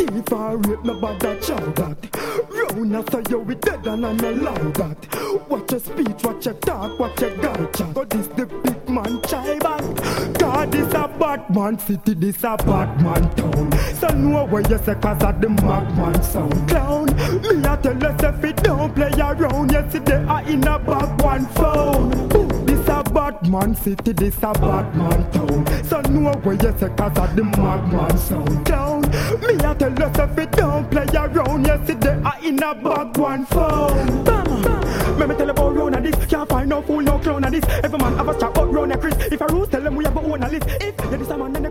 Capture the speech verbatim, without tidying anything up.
thief or rape, nobody chow that. Round after you we dead and I no allow that. Watch your speech, watch your talk, watch your guy chat. But this the big man chai back. God this a Batman city, this a Batman town. So know where you say cause of the Magman sound. Clown, me a tell us if it don't play around. Yesterday I in a back one phone. This a Batman city, this a Batman town. So know where you say cause of the Magman sound. Clown, me a tell us if it don't play around. Yesterday I in a back one phone. Bam, bam. Me me tell about round of this. Can't find no fool, no clown of this. Every man have a strap up round a Chris. If a rules tell them we have a own a list. If you this a man then